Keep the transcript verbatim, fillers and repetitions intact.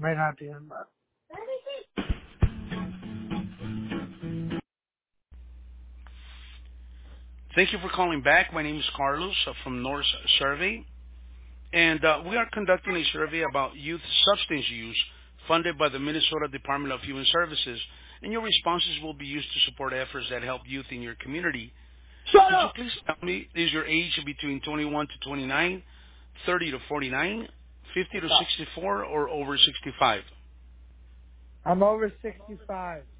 May not be in that. Thank you for calling back. My name is Carlos uh, from North Survey, and uh, we are conducting a survey about youth substance use funded by the Minnesota Department of Human Services, and your responses will be used to support efforts that help youth in your community. Shut Could you up! please tell me, is your age between twenty-one to twenty-nine, thirty to forty-nine, fifty to sixty-four, or over sixty-five? I'm over sixty-five.